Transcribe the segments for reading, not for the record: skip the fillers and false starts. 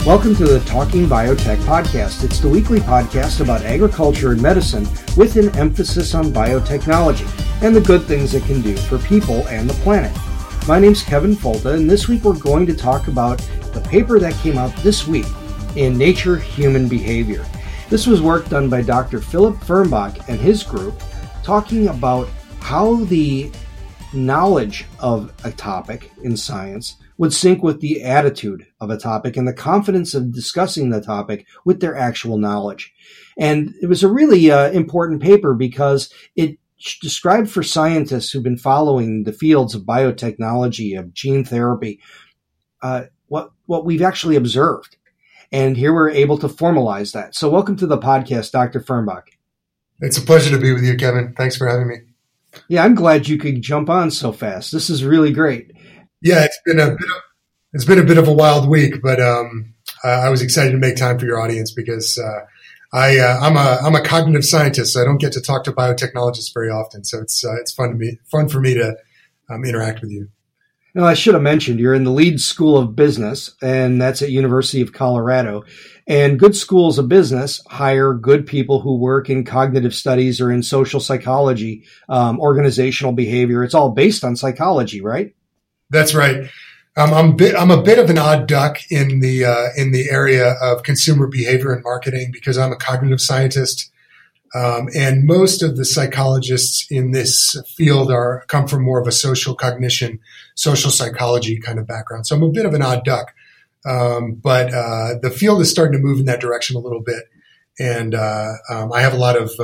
Welcome to the Talking Biotech podcast. It's the weekly podcast about agriculture and medicine with an emphasis on biotechnology and the good things it can do for people and the planet. My name's Kevin Folta, and this week we're going to talk about the paper that came out this week in Nature Human Behavior. This was work done by Dr. Philip Fernbach and his group, talking about how the knowledge of a topic in science would sync with the attitude of a topic and the confidence of discussing the topic with their actual knowledge. And it was a really important paper because it described for scientists who've been following the fields of biotechnology, of gene therapy, what we've actually observed. And here we're able to formalize that. So welcome to the podcast, Dr. Fernbach. It's a pleasure to be with you, Kevin. Thanks for having me. Yeah, I'm glad you could jump on so fast. This is really great. Yeah, it's been a bit of a wild week, but I was excited to make time for your audience because I'm a cognitive scientist, so I don't get to talk to biotechnologists very often. So it's fun for me to interact with you. Now, I should have mentioned you're in the Leeds School of Business, and that's at University of Colorado. And good schools of business hire good people who work in cognitive studies or in social psychology, organizational behavior. It's all based on psychology, right? That's right. I'm a bit of an odd duck in the area of consumer behavior and marketing because I'm a cognitive scientist, and most of the psychologists in this field come from more of a social cognition, social psychology kind of background. So I'm a bit of an odd duck, but the field is starting to move in that direction a little bit, and I have a lot of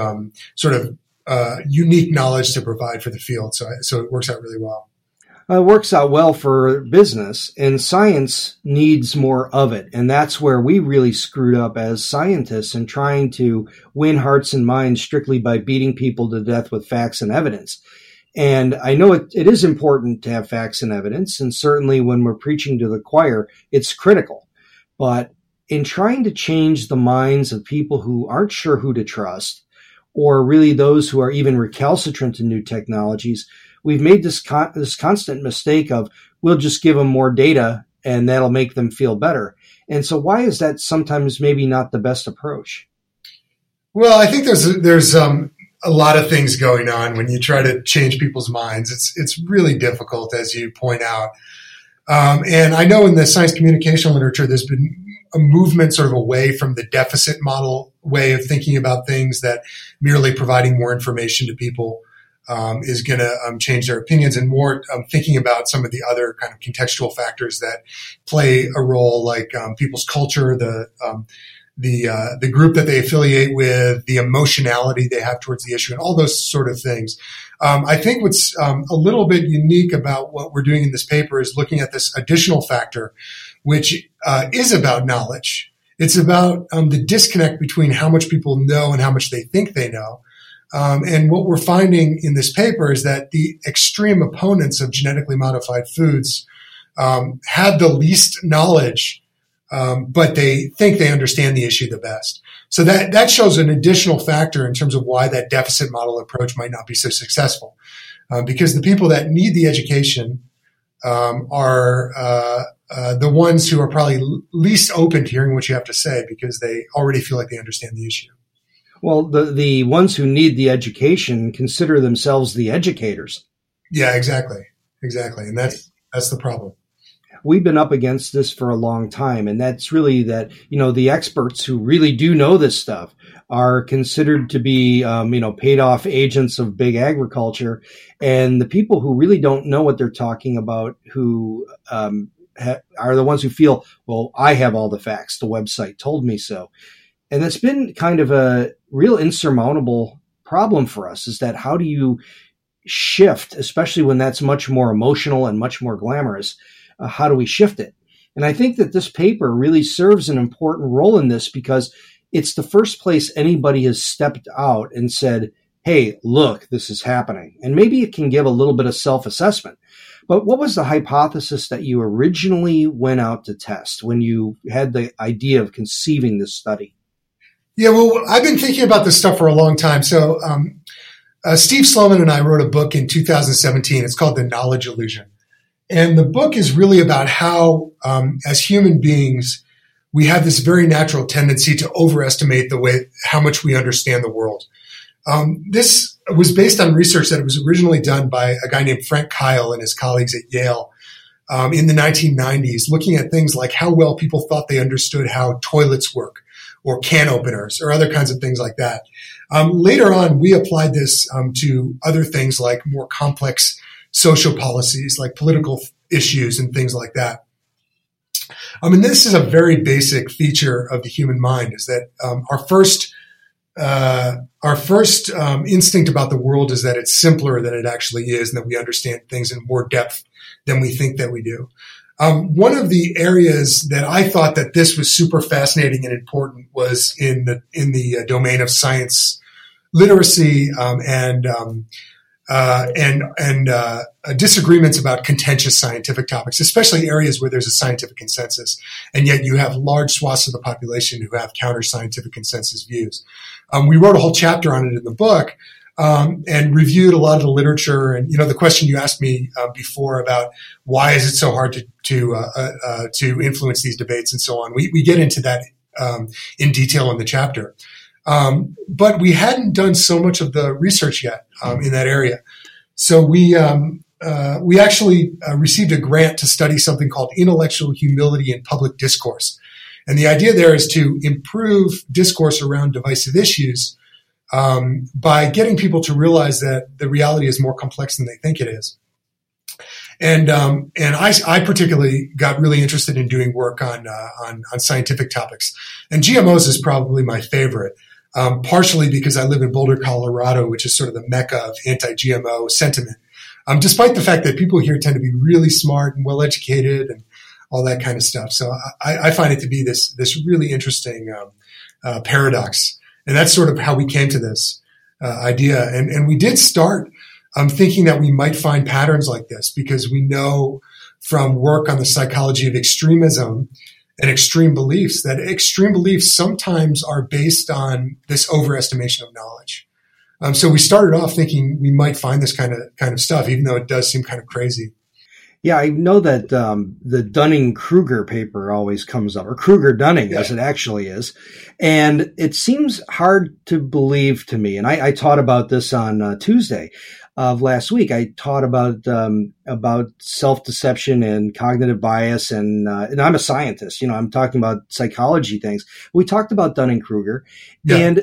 unique knowledge to provide for the field. So it works out really well. It works out well for business, and science needs more of it. And that's where we really screwed up as scientists in trying to win hearts and minds strictly by beating people to death with facts and evidence. And I know it is important to have facts and evidence, and certainly when we're preaching to the choir, it's critical. But in trying to change the minds of people who aren't sure who to trust, or really those who are even recalcitrant to new technologies, we've made this constant mistake of we'll just give them more data and that'll make them feel better. And so why is that sometimes maybe not the best approach? Well, I think there's a lot of things going on when you try to change people's minds. It's really difficult, as you point out. And I know in the science communication literature, there's been a movement sort of away from the deficit model way of thinking about things, that merely providing more information to people is going to change their opinions, and more thinking about some of the other kind of contextual factors that play a role, like people's culture, the group that they affiliate with, the emotionality they have towards the issue, and all those sort of things. I think what's a little bit unique about what we're doing in this paper is looking at this additional factor, which is about knowledge. It's about the disconnect between how much people know and how much they think they know. And what we're finding in this paper is that the extreme opponents of genetically modified foods had the least knowledge, but they think they understand the issue the best. So that shows an additional factor in terms of why that deficit model approach might not be so successful, because the people that need the education are the ones who are probably least open to hearing what you have to say because they already feel like they understand the issue. Well, the ones who need the education consider themselves the educators. Yeah, exactly. And that's the problem. We've been up against this for a long time, and that's really that, the experts who really do know this stuff are considered to be, paid off agents of big agriculture. And the people who really don't know what they're talking about, who are the ones who feel, well, I have all the facts. The website told me so. And that's been kind of a real insurmountable problem for us, is that how do you shift, especially when that's much more emotional and much more glamorous, how do we shift it? And I think that this paper really serves an important role in this because it's the first place anybody has stepped out and said, hey, look, this is happening. And maybe it can give a little bit of self-assessment. But what was the hypothesis that you originally went out to test when you had the idea of conceiving this study? Yeah, well, I've been thinking about this stuff for a long time. So Steve Sloman and I wrote a book in 2017. It's called The Knowledge Illusion. And the book is really about how, as human beings, we have this very natural tendency to overestimate how much we understand the world. This was based on research that was originally done by a guy named Frank Kyle and his colleagues at Yale in the 1990s, looking at things like how well people thought they understood how toilets work or can openers or other kinds of things like that. Later on, we applied this to other things like more complex social policies, like political issues and things like that. And this is a very basic feature of the human mind, is that our first instinct about the world is that it's simpler than it actually is, and that we understand things in more depth than we think that we do. One of the areas that I thought that this was super fascinating and important was in the domain of science literacy and disagreements about contentious scientific topics, especially areas where there's a scientific consensus, and yet you have large swaths of the population who have counter-scientific consensus views. We wrote a whole chapter on it in the book, and reviewed a lot of the literature. And the question you asked me before about why is it so hard to influence these debates and so on, we get into that in detail in the chapter. But we hadn't done so much of the research yet in that area. So we actually received a grant to study something called intellectual humility in public discourse. And the idea there is to improve discourse around divisive issues by getting people to realize that the reality is more complex than they think it is. And I particularly got really interested in doing work on scientific topics. And GMOs is probably my favorite. Partially because I live in Boulder, Colorado, which is sort of the mecca of anti-GMO sentiment. Despite the fact that people here tend to be really smart and well-educated and all that kind of stuff. So I find it to be this really interesting paradox. And that's sort of how we came to this idea. And we did start thinking that we might find patterns like this, because we know from work on the psychology of extremism and extreme beliefs that extreme beliefs sometimes are based on this overestimation of knowledge. So we started off thinking we might find this kind of stuff, even though it does seem kind of crazy. Yeah, I know that the Dunning-Kruger paper always comes up, or Kruger-Dunning, as it actually is. And it seems hard to believe to me. And I taught about this on Tuesday of last week. I taught about self-deception and cognitive bias, and I'm a scientist. I'm talking about psychology things. We talked about Dunning-Kruger, and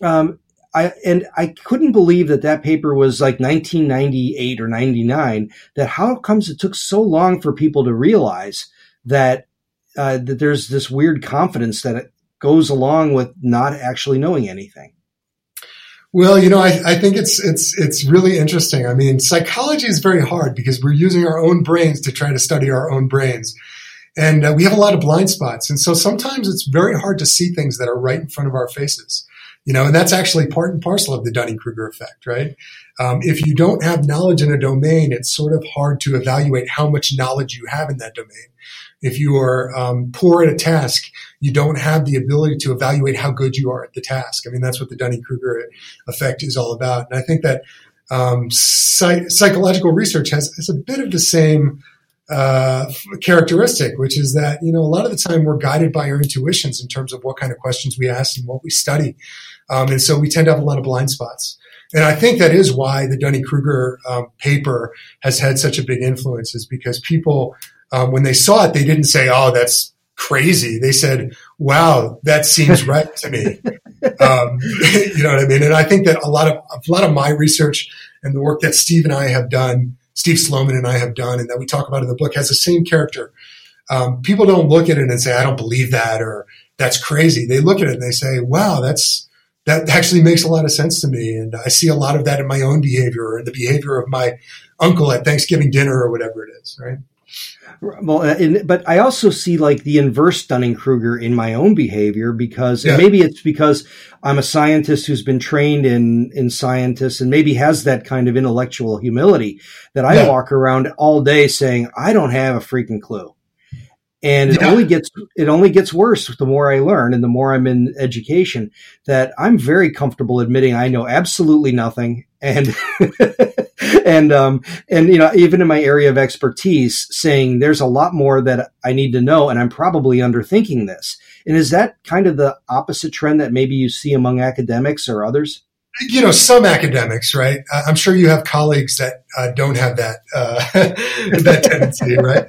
I couldn't believe that paper was like 1998 or 99. That how comes it took so long for people to realize that that there's this weird confidence that it goes along with not actually knowing anything. Well, I think it's really interesting. I mean, psychology is very hard because we're using our own brains to try to study our own brains. And we have a lot of blind spots. And so sometimes it's very hard to see things that are right in front of our faces. And that's actually part and parcel of the Dunning-Kruger effect, right? If you don't have knowledge in a domain, it's sort of hard to evaluate how much knowledge you have in that domain. If you are poor at a task, you don't have the ability to evaluate how good you are at the task. I mean, that's what the Dunning-Kruger effect is all about. And I think that psychological research has a bit of the same characteristic, which is that, a lot of the time we're guided by our intuitions in terms of what kind of questions we ask and what we study. And so we tend to have a lot of blind spots. And I think that is why the Dunning-Kruger paper has had such a big influence, is because people, when they saw it, they didn't say, "Oh, that's crazy." They said, "Wow, that seems right to me." You know what I mean? And I think that a lot of my research and the work that Steve Sloman and I have done, and that we talk about in the book, has the same character. People don't look at it and say, "I don't believe that," or "That's crazy." They look at it and they say, "Wow, that actually makes a lot of sense to me. And I see a lot of that in my own behavior or in the behavior of my uncle at Thanksgiving dinner," or whatever it is, right? Well, but I also see like the inverse Dunning-Kruger in my own behavior, because and maybe it's because I'm a scientist who's been trained in scientists and maybe has that kind of intellectual humility that I walk around all day saying, "I don't have a freaking clue." And it only gets worse the more I learn and the more I'm in education, that I'm very comfortable admitting I know absolutely nothing. And, and even in my area of expertise, saying there's a lot more that I need to know, and I'm probably underthinking this. And is that kind of the opposite trend that maybe you see among academics or others? Some academics, right? I'm sure you have colleagues that don't have that that tendency, right?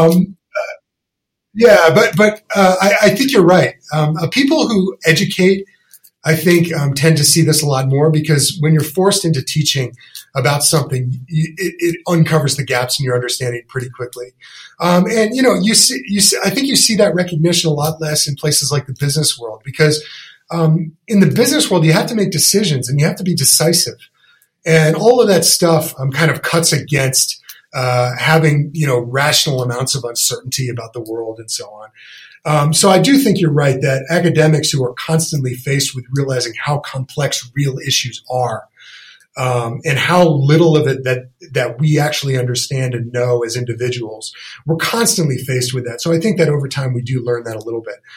But I think you're right. People who educate, I think, tend to see this a lot more, because when you're forced into teaching about something, it uncovers the gaps in your understanding pretty quickly. I think you see that recognition a lot less in places like the business world, because in the business world, you have to make decisions and you have to be decisive. And all of that stuff kind of cuts against having, rational amounts of uncertainty about the world and so on. So I do think you're right that academics who are constantly faced with realizing how complex real issues are, and how little of it that we actually understand and know as individuals, we're constantly faced with that. So I think that over time we do learn that a little bit.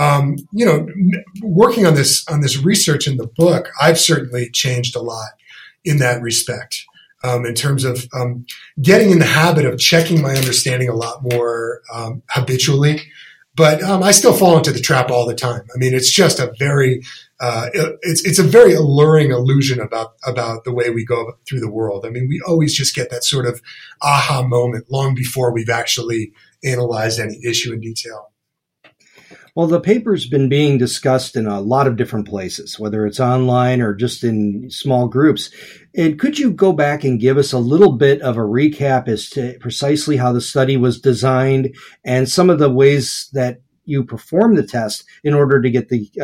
Working on this research in the book, I've certainly changed a lot in that respect. In terms of getting in the habit of checking my understanding a lot more habitually, but I still fall into the trap all the time. I mean, it's just a very it's a very alluring illusion about the way we go through the world. I mean, we always just get that sort of aha moment long before we've actually analyzed any issue in detail. Well, the paper's been being discussed in a lot of different places, whether it's online or just in small groups. And could you go back and give us a little bit of a recap as to precisely how the study was designed and some of the ways that you performed the test in order to get the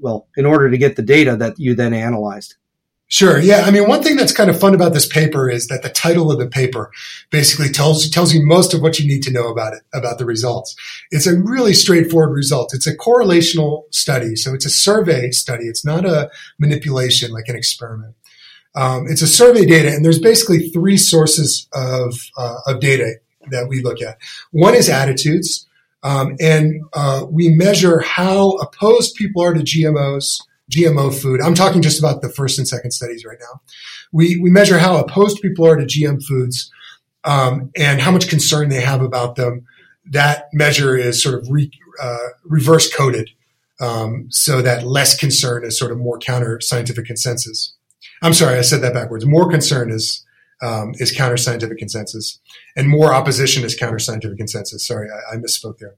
data that you then analyzed? Sure. Yeah. I mean, one thing that's kind of fun about this paper is that the title of the paper basically tells you most of what you need to know about it, about the results. It's a really straightforward result. It's a correlational study. So it's a survey study. It's not a manipulation like an experiment. It's a survey data, and there's basically three sources of data that we look at. One is attitudes. And we measure how opposed people are to GMO food. I'm talking just about the first and second studies right now. We measure how opposed people are to GM foods, and how much concern they have about them. That measure is sort of reverse coded, so that less concern is sort of more counter scientific consensus. I'm sorry, I said that backwards. More concern is counter scientific consensus, and more opposition is counter scientific consensus. Sorry, I misspoke there.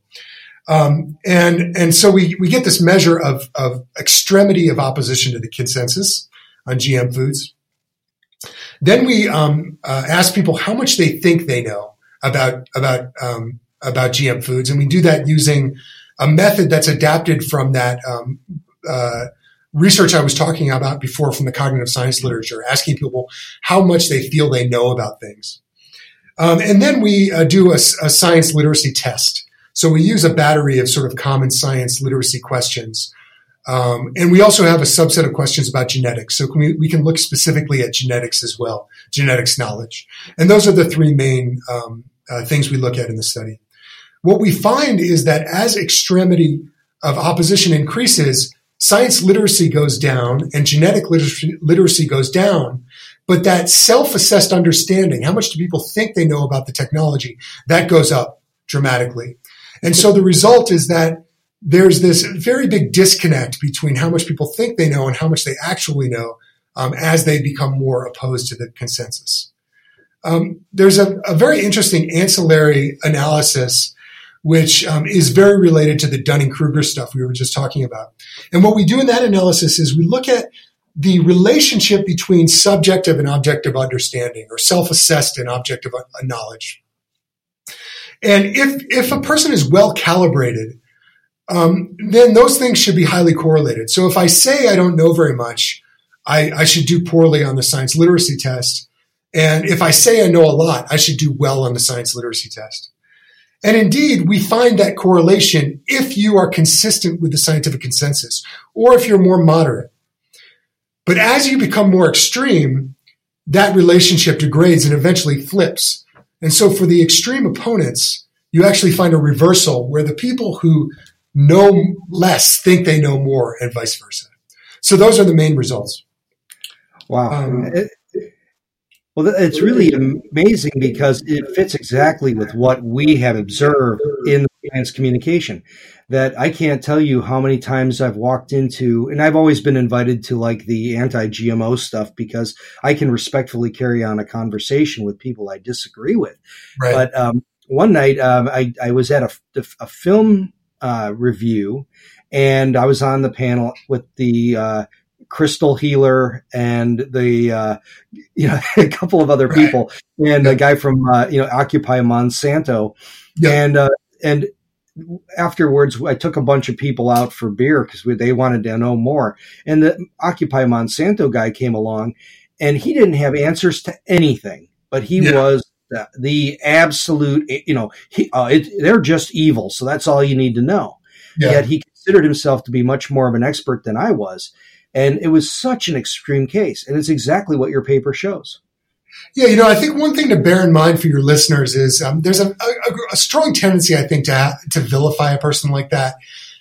And so we get this measure of extremity of opposition to the consensus on GM foods. Then we ask people how much they think they know about GM foods, and we do that using a method that's adapted from that research I was talking about before from the cognitive science literature, asking people how much they feel they know about things. And then we do a science literacy test. So we use a battery of sort of common science literacy questions. And we also have a subset of questions about genetics. So we can look specifically at genetics as well, genetics knowledge. And those are the three main things we look at in the study. What we find is that as extremity of opposition increases, science literacy goes down and genetic literacy goes down, but that self-assessed understanding, how much do people think they know about the technology, that goes up dramatically. And so the result is that there's this very big disconnect between how much people think they know and how much they actually know as they become more opposed to the consensus. There's a very interesting ancillary analysis which is very related to the Dunning-Kruger stuff we were just talking about. And what we do in that analysis is we look at the relationship between subjective and objective understanding, or self-assessed and objective knowledge. And if a person is well calibrated, then those things should be highly correlated. So if I say I don't know very much, I should do poorly on the science literacy test. And if I say I know a lot, I should do well on the science literacy test. And indeed, we find that correlation if you are consistent with the scientific consensus, or if you're more moderate. But as you become more extreme, that relationship degrades and eventually flips. And so for the extreme opponents, you actually find a reversal where the people who know less think they know more and vice versa. So those are the main results. Wow. Well, it's really amazing because it fits exactly with what we have observed in science communication. That I can't tell you how many times I've walked into, and I've always been invited to like the anti-GMO stuff because I can respectfully carry on a conversation with people I disagree with. Right. But one night I was at a film review, and I was on the panel with the Crystal Healer and the a couple of other people, and a guy from Occupy Monsanto, and afterwards I took a bunch of people out for beer because they wanted to know more, and the Occupy Monsanto guy came along, and he didn't have answers to anything, but he was the absolute, they're just evil, so that's all you need to know. Yet he considered himself to be much more of an expert than I was. And it was such an extreme case. And it's exactly what your paper shows. Yeah, I think one thing to bear in mind for your listeners is there's a strong tendency, I think, to vilify a person like that.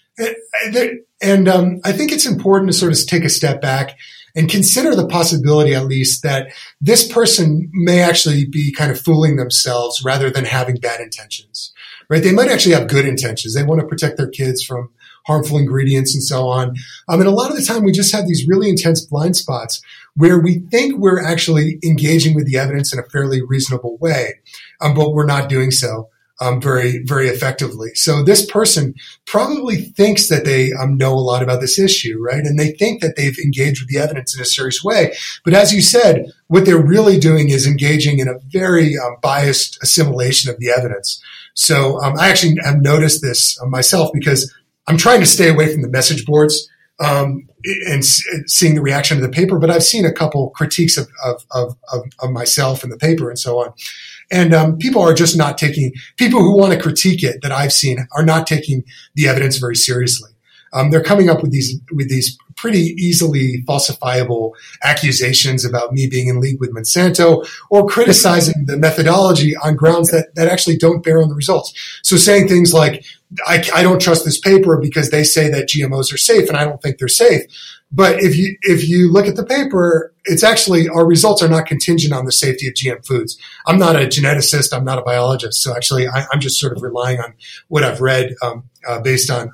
And I think it's important to sort of take a step back and consider the possibility, at least, that this person may actually be kind of fooling themselves rather than having bad intentions, right? They might actually have good intentions. They want to protect their kids from harmful ingredients and so on. And a lot of the time we just have these really intense blind spots where we think we're actually engaging with the evidence in a fairly reasonable way, but we're not doing so very, very effectively. So this person probably thinks that they know a lot about this issue, right? And they think that they've engaged with the evidence in a serious way. But as you said, what they're really doing is engaging in a very biased assimilation of the evidence. So I actually have noticed this myself because I'm trying to stay away from the message boards and seeing the reaction to the paper, but I've seen a couple critiques of myself and the paper and so on. And people are just not taking, people who want to critique it that I've seen are not taking the evidence very seriously. They're coming up with these pretty easily falsifiable accusations about me being in league with Monsanto, or criticizing the methodology on grounds that actually don't bear on the results. So saying things like, I don't trust this paper because they say that GMOs are safe and I don't think they're safe. But if you look at the paper, it's actually, our results are not contingent on the safety of GM foods. I'm not a geneticist. I'm not a biologist. So actually I'm just sort of relying on what I've read, based on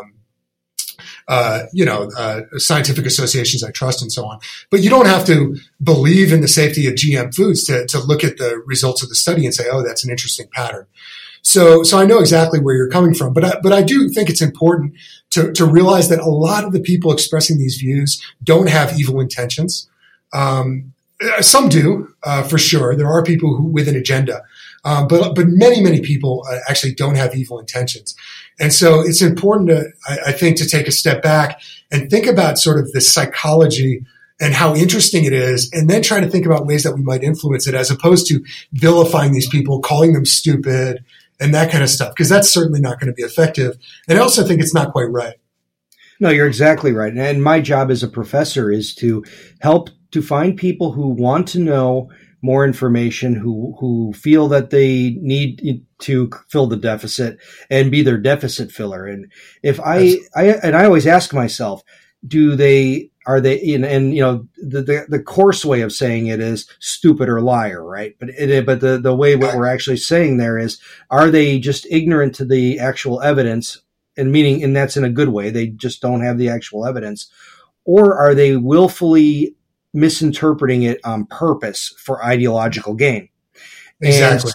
scientific associations I trust and so on. But you don't have to believe in the safety of GM foods to look at the results of the study and say, oh, that's an interesting pattern. So I know exactly where you're coming from, but I do think it's important to realize that a lot of the people expressing these views don't have evil intentions. Some do, for sure. There are people who with an agenda, but many people actually don't have evil intentions. And so it's important I think, to take a step back and think about sort of the psychology and how interesting it is, and then try to think about ways that we might influence it, as opposed to vilifying these people, calling them stupid, and that kind of stuff, because that's certainly not going to be effective. And I also think it's not quite right. No, you're exactly right. And my job as a professor is to help to find people who want to know more information, who feel that they need to fill the deficit and be their deficit filler. And if I always ask myself, are they the coarse way of saying it is stupid or liar, right? But the way what we're actually saying there is, are they just ignorant to the actual evidence, and that's in a good way. They just don't have the actual evidence, or are they willfully misinterpreting it on purpose for ideological gain? Exactly.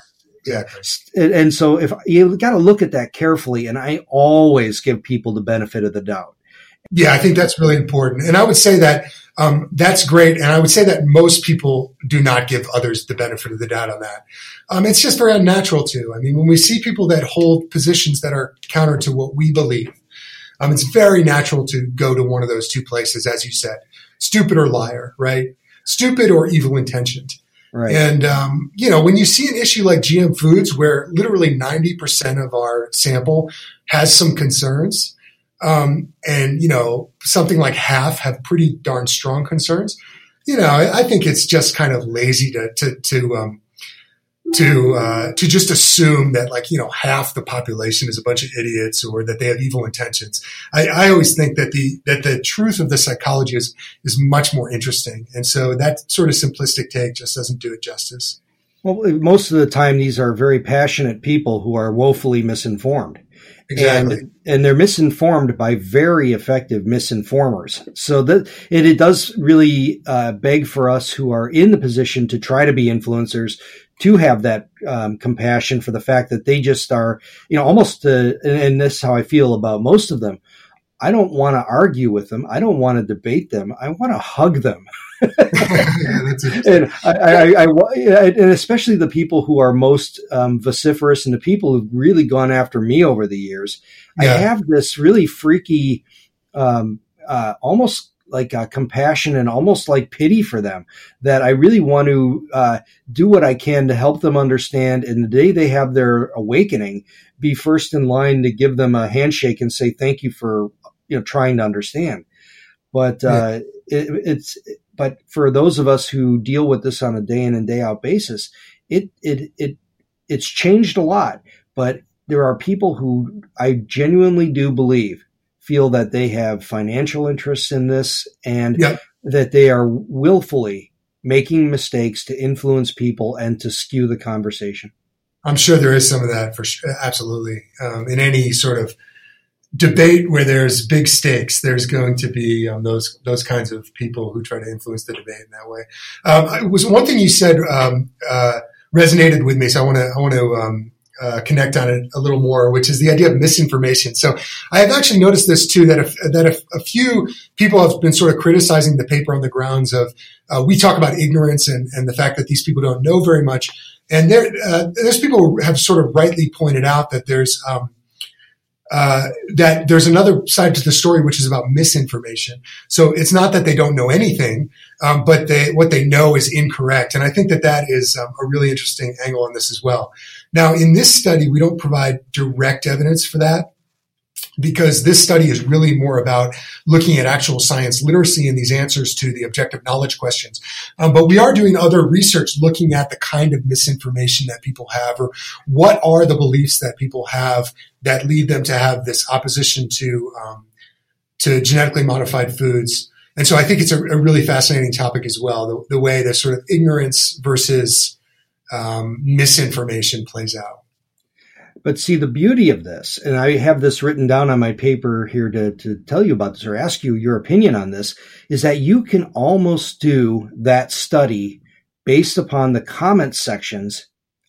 And so if you got to look at that carefully, and I always give people the benefit of the doubt. Yeah, I think that's really important. And I would say that that's great. And I would say that most people do not give others the benefit of the doubt on that. It's just very unnatural to. I mean, when we see people that hold positions that are counter to what we believe, it's very natural to go to one of those two places, as you said, stupid or liar, right? Stupid or evil intentioned. Right. And, when you see an issue like GM foods, where literally 90% of our sample has some concerns, and something like half have pretty darn strong concerns, I think it's just kind of lazy to to just assume that, like, half the population is a bunch of idiots or that they have evil intentions. I always think that the truth of the psychology is much more interesting. And so that sort of simplistic take just doesn't do it justice. Well, most of the time, these are very passionate people who are woefully misinformed. Exactly. And they're misinformed by very effective misinformers. So that it does really beg for us who are in the position to try to be influencers to have that compassion for the fact that they just are, almost, and this is how I feel about most of them. I don't want to argue with them. I don't want to debate them. I want to hug them. And and especially the people who are most vociferous and the people who've really gone after me over the years. Yeah. I have this really freaky, almost like compassion and almost like pity for them, that I really want to do what I can to help them understand. And the day they have their awakening, be first in line to give them a handshake and say thank you for trying to understand. But but for those of us who deal with this on a day in and day out basis, it's changed a lot. But there are people who I genuinely do believe feel that they have financial interests in this and that they are willfully making mistakes to influence people and to skew the conversation. I'm sure there is some of that for sure. Absolutely. In any sort of debate where there's big stakes, there's going to be those kinds of people who try to influence the debate in that way. It was one thing you said resonated with me, so I want to connect on it a little more, which is the idea of misinformation. So I have actually noticed this too, that a few people have been sort of criticizing the paper on the grounds of we talk about ignorance and the fact that these people don't know very much, and there's people who have sort of rightly pointed out that there's another side to the story, which is about misinformation. So it's not that they don't know anything, but what they know is incorrect. And I think that is a really interesting angle on this as well. Now, in this study, we don't provide direct evidence for that, because this study is really more about looking at actual science literacy and these answers to the objective knowledge questions. But we are doing other research looking at the kind of misinformation that people have, or what are the beliefs that people have that lead them to have this opposition to genetically modified foods. And so I think it's a really fascinating topic as well, the way the sort of ignorance versus misinformation plays out. But see, the beauty of this, and I have this written down on my paper here to tell you about this or ask you your opinion on this, is that you can almost do that study based upon the comment sections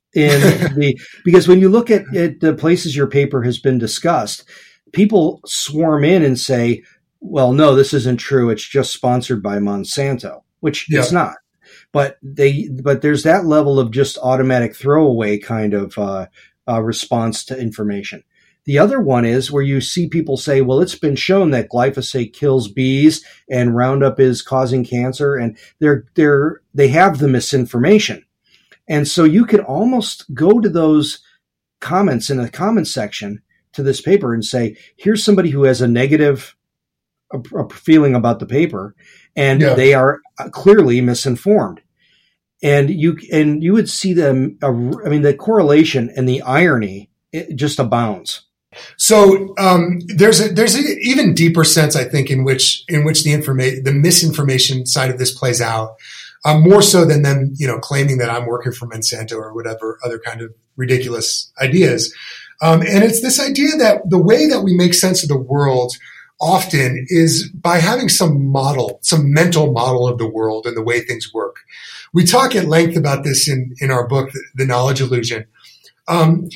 because when you look at the places your paper has been discussed, people swarm in and say, well, no, this isn't true. It's just sponsored by Monsanto, which it's not. But there's that level of just automatic throwaway kind of response to information. The other one is where you see people say, well, it's been shown that glyphosate kills bees and Roundup is causing cancer, and they have the misinformation. And so you could almost go to those comments in the comment section to this paper and say, here's somebody who has a negative feeling about the paper, and they are clearly misinformed. And you would see them. The correlation and the irony, it just abounds. So there's an even deeper sense, I think, in which the misinformation side of this plays out, more so than them, claiming that I'm working for Monsanto or whatever other kind of ridiculous ideas. And it's this idea that the way that we make sense of the world often is by having some mental model of the world and the way things work. We talk at length about this in our book, The Knowledge Illusion. And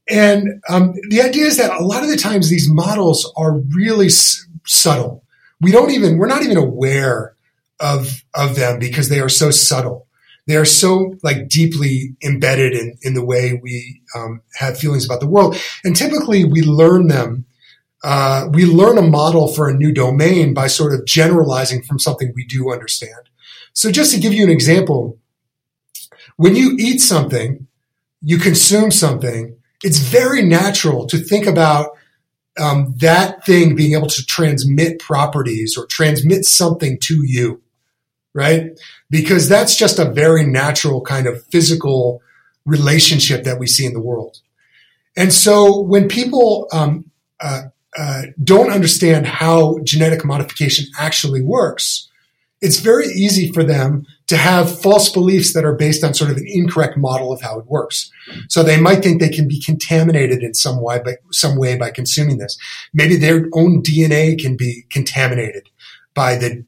the idea is that a lot of the times these models are really subtle. We're not even aware of them because they are so subtle. They are so deeply embedded in the way we have feelings about the world. And typically we learn them. We learn a model for a new domain by sort of generalizing from something we do understand. So just to give you an example, when you eat something, you consume something, it's very natural to think about that thing being able to transmit properties or transmit something to you, right? Because that's just a very natural kind of physical relationship that we see in the world. And so when people don't understand how genetic modification actually works, it's very easy for them to have false beliefs that are based on sort of an incorrect model of how it works. So they might think they can be contaminated in some way by consuming this. Maybe their own DNA can be contaminated by the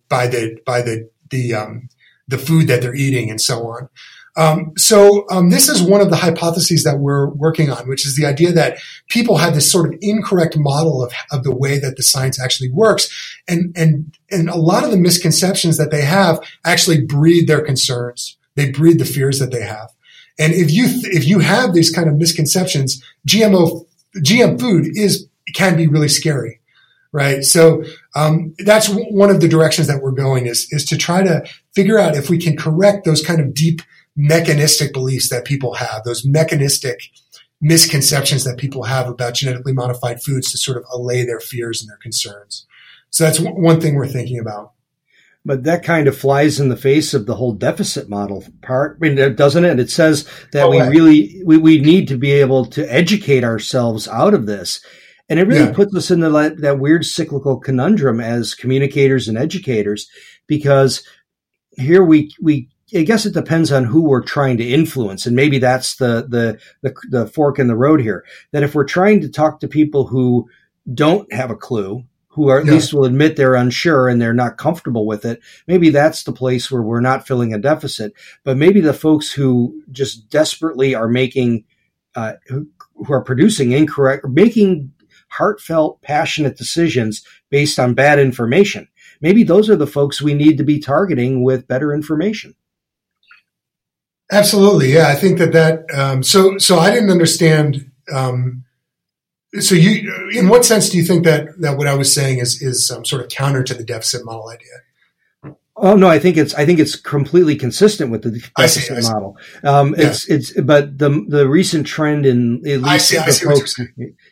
food that they're eating and so on. So this is one of the hypotheses that we're working on, which is the idea that people have this sort of incorrect model of the way that the science actually works. And a lot of the misconceptions that they have actually breed their concerns. They breed the fears that they have. And if you have these kind of misconceptions, GM food can be really scary. Right. So, that's one of the directions that we're going is to try to figure out if we can correct those kind of deep mechanistic beliefs that people have, those mechanistic misconceptions that people have about genetically modified foods to sort of allay their fears and their concerns. So that's one thing we're thinking about. But that kind of flies in the face of the whole deficit model part, doesn't it? It says that we need to be able to educate ourselves out of this. And it really puts us in that weird cyclical conundrum as communicators and educators, because here I guess it depends on who we're trying to influence. And maybe that's the fork in the road here, that if we're trying to talk to people who don't have a clue, who are at least will admit they're unsure and they're not comfortable with it, maybe that's the place where we're not filling a deficit. But maybe the folks who just desperately are making, who are producing incorrect, or making heartfelt, passionate decisions based on bad information, maybe those are the folks we need to be targeting with better information. Absolutely. Yeah. I think so I didn't understand. So you, in what sense do you think that what I was saying is sort of counter to the deficit model idea? Oh no, I think it's completely consistent with the deficit model. But the recent trend in at least the folks, so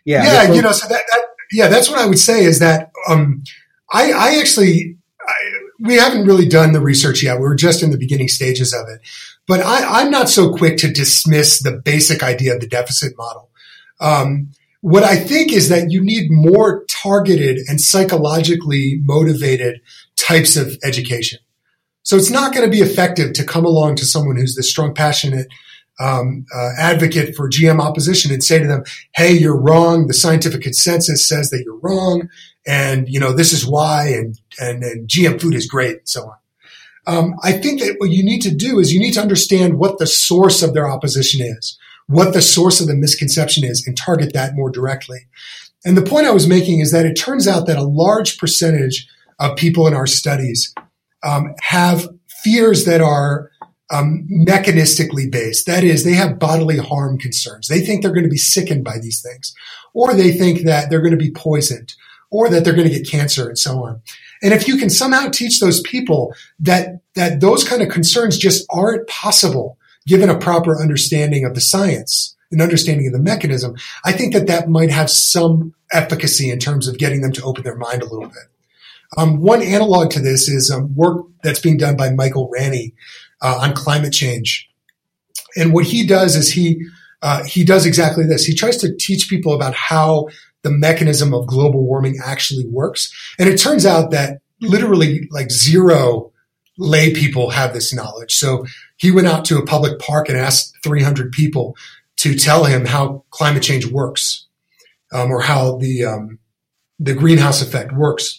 that's what I would say is that we haven't really done the research yet. We're just in the beginning stages of it. But I'm not so quick to dismiss the basic idea of the deficit model. What I think is that you need more targeted and psychologically motivated types of education. So it's not going to be effective to come along to someone who's this strong, passionate advocate for GM opposition and say to them, hey, you're wrong. The scientific consensus says that you're wrong. And, this is why, and GM food is great, and so on. I think that what you need to do is you need to understand what the source of their opposition is, what the source of the misconception is, and target that more directly. And the point I was making is that it turns out that a large percentage of people in our studies have fears that are mechanistically based. That is, they have bodily harm concerns. They think they're going to be sickened by these things, or they think that they're going to be poisoned, or that they're going to get cancer, and so on. And if you can somehow teach those people that those kind of concerns just aren't possible, given a proper understanding of the science, an understanding of the mechanism, I think that might have some efficacy in terms of getting them to open their mind a little bit. One analog to this is work that's being done by Michael Ranney on climate change. And what he does is he does exactly this. He tries to teach people about how the mechanism of global warming actually works. And it turns out that literally like zero lay people have this knowledge. So he went out to a public park and asked 300 people to tell him how climate change works, or how the greenhouse effect works.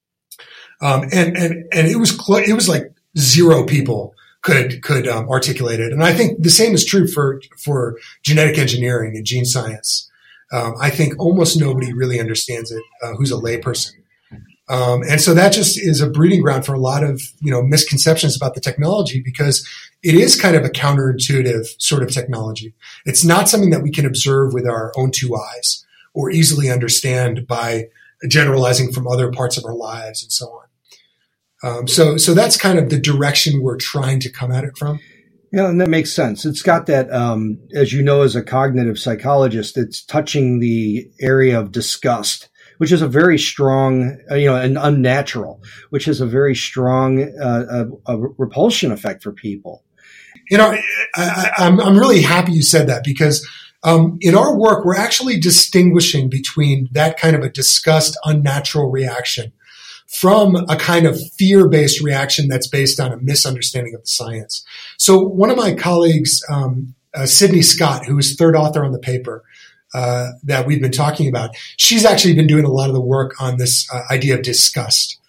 And it was like zero people could articulate it. And I think the same is true for genetic engineering and gene science. I think almost nobody really understands it, who's a layperson. And so that just is a breeding ground for a lot of, misconceptions about the technology, because it is kind of a counterintuitive sort of technology. It's not something that we can observe with our own two eyes or easily understand by generalizing from other parts of our lives and so on. So that's kind of the direction we're trying to come at it from. Yeah, and that makes sense. It's got that, as you know, as a cognitive psychologist, it's touching the area of disgust, which is a very strong, and unnatural, which is a very strong repulsion effect for people. I'm really happy you said that because in our work, we're actually distinguishing between that kind of a disgust, unnatural reaction from a kind of fear-based reaction that's based on a misunderstanding of the science. So one of my colleagues, Sydney Scott, who is third author on the paper that we've been talking about, she's actually been doing a lot of the work on this idea of disgust.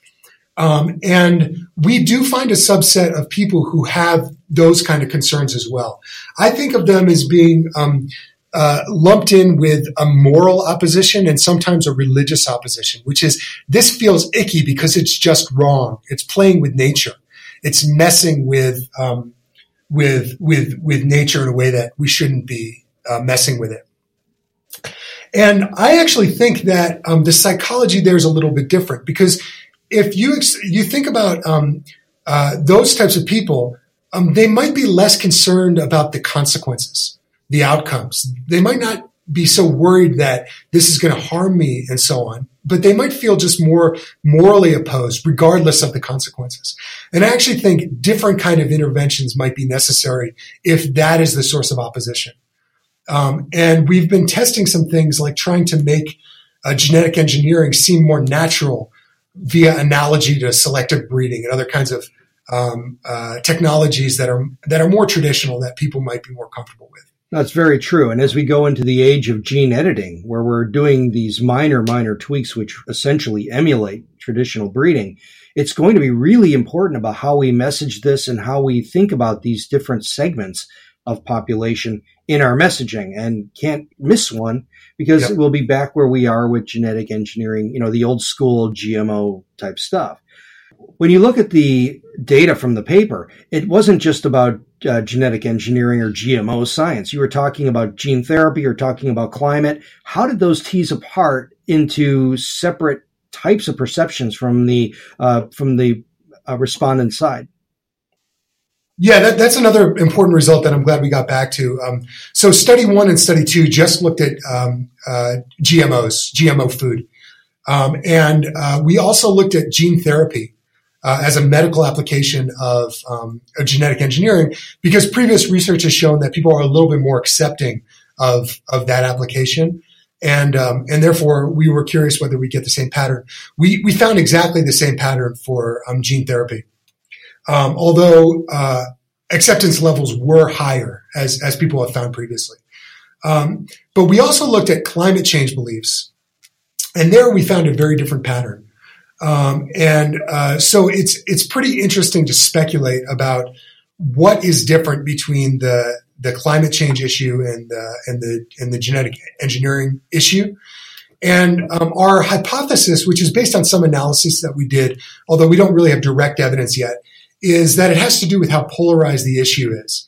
And we do find a subset of people who have those kind of concerns as well. I think of them as being lumped in with a moral opposition and sometimes a religious opposition, which is this feels icky because it's just wrong. It's playing with nature. It's messing with nature in a way that we shouldn't be messing with it. And I actually think that the psychology there is a little bit different because if you think about those types of people, they might be less concerned about the consequences, the outcomes. They might not be so worried that this is going to harm me and so on, but they might feel just more morally opposed regardless of the consequences. And I actually think different kind of interventions might be necessary if that is the source of opposition. And we've been testing some things like trying to make genetic engineering seem more natural via analogy to selective breeding and other kinds of technologies that are more traditional that people might be more comfortable with. That's very true. And as we go into the age of gene editing, where we're doing these minor tweaks, which essentially emulate traditional breeding, it's going to be really important about how we message this and how we think about these different segments of population in our messaging, and can't miss one because we'll be back where we are with genetic engineering, the old school GMO type stuff. When you look at the data from the paper, it wasn't just about genetic engineering or GMO science. You were talking about gene therapy, you're talking about climate. How did those tease apart into separate types of perceptions from the respondent side? Yeah, that's another important result that I'm glad we got back to. So study 1 and study 2 just looked at GMOs, GMO food. And we also looked at gene therapy as a medical application of genetic engineering, because previous research has shown that people are a little bit more accepting of that application. And therefore we were curious whether we get the same pattern. We found exactly the same pattern for gene therapy. Although acceptance levels were higher, as people have found previously. But we also looked at climate change beliefs, and there we found a very different pattern. So it's pretty interesting to speculate about what is different between the climate change issue and the genetic engineering issue. And our hypothesis, which is based on some analysis that we did, although we don't really have direct evidence yet, is that it has to do with how polarized the issue is.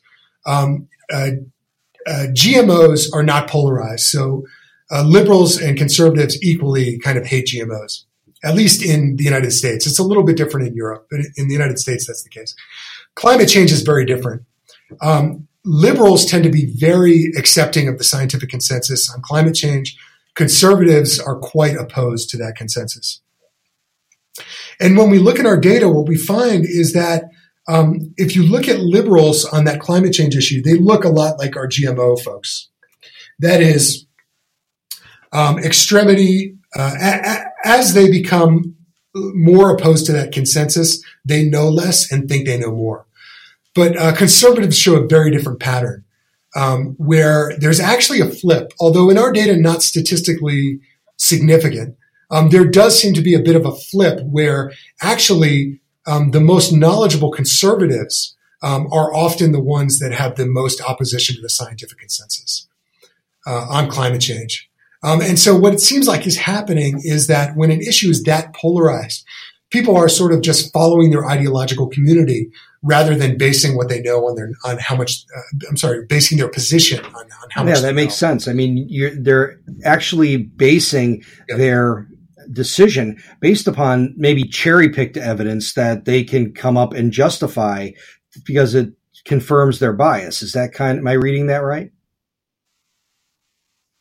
GMOs are not polarized, so liberals and conservatives equally kind of hate GMOs, at least in the United States. It's a little bit different in Europe, but in the United States, that's the case. Climate change is very different. Liberals tend to be very accepting of the scientific consensus on climate change. Conservatives are quite opposed to that consensus. And when we look at our data, what we find is that if you look at liberals on that climate change issue, they look a lot like our GMO folks. That is, extremity, as they become more opposed to that consensus, they know less and think they know more. But conservatives show a very different pattern, where there's actually a flip, although in our data not statistically significant. There does seem to be a bit of a flip where actually the most knowledgeable conservatives are often the ones that have the most opposition to the scientific consensus on climate change. And so what it seems like is happening is that when an issue is that polarized, people are sort of just following their ideological community rather than basing what they know on how much. Basing their position on how much. Yeah, that makes sense. I mean, they're actually basing their decision based upon maybe cherry-picked evidence that they can come up and justify because it confirms their bias. Is that am I reading that right?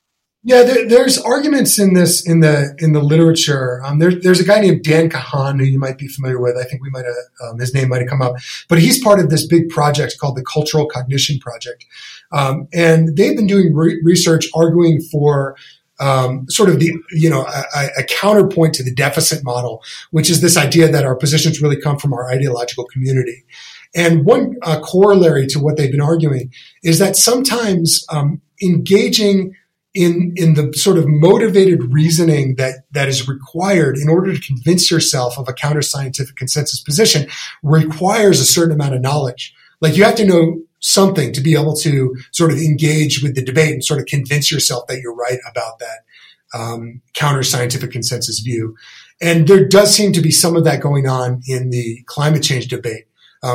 Yeah, there's arguments in this in the literature. There's a guy named Dan Kahan who you might be familiar with. I think we might have his name might have come up, but he's part of this big project called the Cultural Cognition Project, and they've been doing research arguing for sort of a counterpoint to the deficit model, which is this idea that our positions really come from our ideological community. And one corollary to what they've been arguing is that sometimes engaging in the sort of motivated reasoning that is required in order to convince yourself of a counter-scientific consensus position requires a certain amount of knowledge. Like you have to know something to be able to sort of engage with the debate and sort of convince yourself that you're right about that counter-scientific consensus view. And there does seem to be some of that going on in the climate change debate.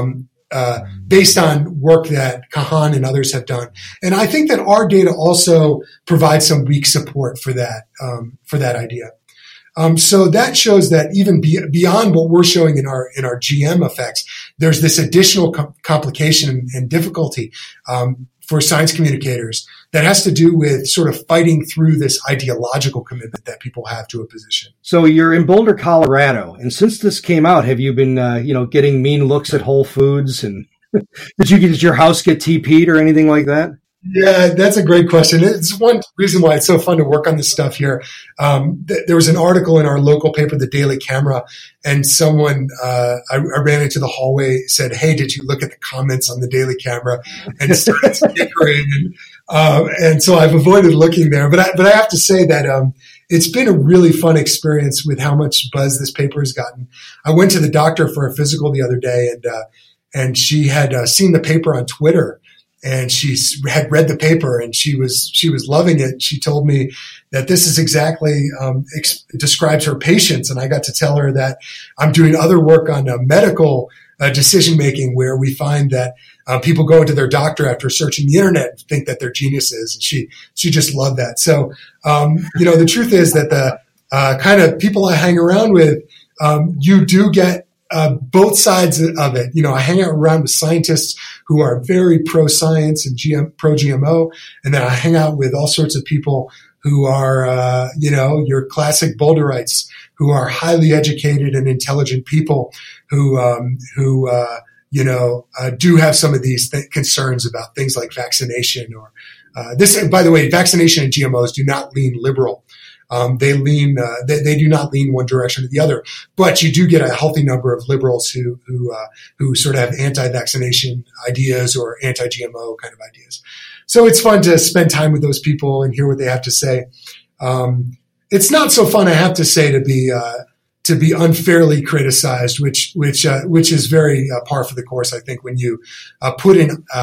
Based on work that Kahan and others have done. And I think that our data also provides some weak support for that idea. So that shows that even beyond what we're showing in our GM effects, there's this additional complication and difficulty, for science communicators that has to do with sort of fighting through this ideological commitment that people have to a position. So you're in Boulder, Colorado, and since this came out, have you been, getting mean looks at Whole Foods, and did your house get TP'd or anything like that? Yeah, that's a great question. It's one reason why it's so fun to work on this stuff here. There was an article in our local paper, the Daily Camera, and someone I ran into the hallway said, "Hey, did you look at the comments on the Daily Camera?" And started snickering. And so I've avoided looking there. But I have to say that it's been a really fun experience with how much buzz this paper has gotten. I went to the doctor for a physical the other day, and she had seen the paper on Twitter. And she had read the paper and she was loving it. She told me that this is exactly, describes her patients. And I got to tell her that I'm doing other work on medical decision making where we find that people go into their doctor after searching the internet and think that they're geniuses. And she just loved that. So, the truth is that the kind of people I hang around with, you do get both sides of it. I hang out around with scientists who are very pro-science and pro-GMO, and then I hang out with all sorts of people who are, your classic Boulderites, who are highly educated and intelligent people who do have some of these concerns about things like vaccination or this. By the way, vaccination and GMOs do not lean liberal. They do not lean one direction or the other, but you do get a healthy number of liberals who sort of have anti-vaccination ideas or anti-GMO kind of ideas. So it's fun to spend time with those people and hear what they have to say. It's not so fun, I have to say, to be unfairly criticized, which is very par for the course. I think when you put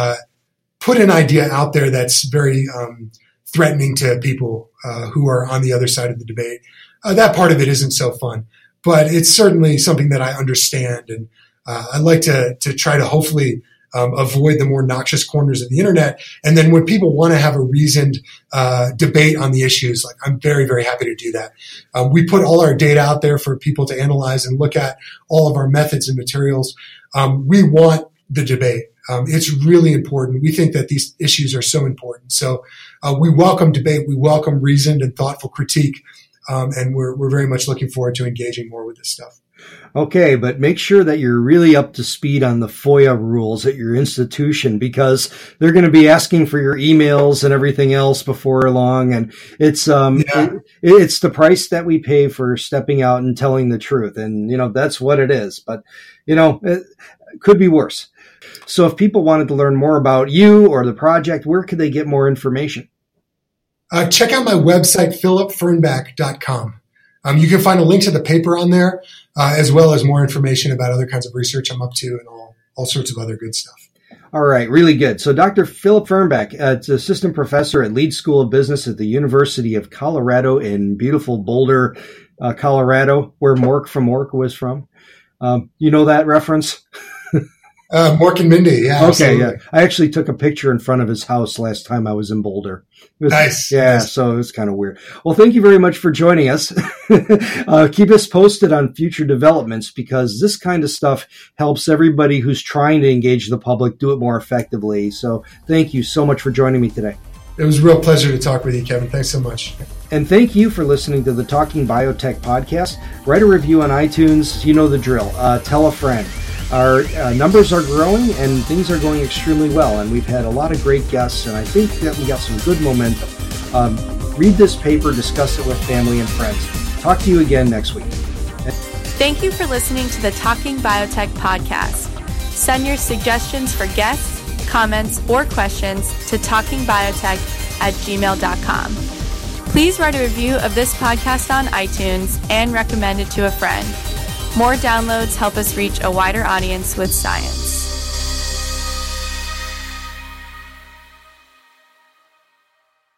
an idea out there that's very threatening to people who are on the other side of the debate. That part of it isn't so fun, but it's certainly something that I understand. And I like to try to hopefully avoid the more noxious corners of the internet. And then when people want to have a reasoned debate on the issues, like I'm very, very happy to do that. We put all our data out there for people to analyze and look at all of our methods and materials. We want the debate. It's really important. We think that these issues are so important. So we welcome debate. We welcome reasoned and thoughtful critique. And we're very much looking forward to engaging more with this stuff. Okay, but make sure that you're really up to speed on the FOIA rules at your institution, because they're going to be asking for your emails and everything else before long. And it's it's the price that we pay for stepping out and telling the truth. And, that's what it is. But, it could be worse. So if people wanted to learn more about you or the project, where could they get more information? Check out my website, philipfernbach.com. You can find a link to the paper on there, as well as more information about other kinds of research I'm up to and all sorts of other good stuff. All right, really good. So Dr. Philip Fernbach, is assistant professor at Leeds School of Business at the University of Colorado in beautiful Boulder, Colorado, where Mork from Orca was from. You know that reference? Mork and Mindy, yeah. Okay, absolutely. yeah. I actually took a picture in front of his house last time I was in Boulder. Nice. Yeah, nice. So it was kind of weird. Well, thank you very much for joining us. Keep us posted on future developments, because this kind of stuff helps everybody who's trying to engage the public do it more effectively. So thank you so much for joining me today. It was a real pleasure to talk with you, Kevin. Thanks so much. And thank you for listening to the Talking Biotech podcast. Write a review on iTunes. You know the drill. Tell a friend. Our numbers are growing and things are going extremely well. And we've had a lot of great guests, and I think that we got some good momentum. Read this paper, discuss it with family and friends. Talk to you again next week. Thank you for listening to the Talking Biotech podcast. Send your suggestions for guests, comments, or questions to talkingbiotech@gmail.com. Please write a review of this podcast on iTunes and recommend it to a friend. More downloads help us reach a wider audience with science.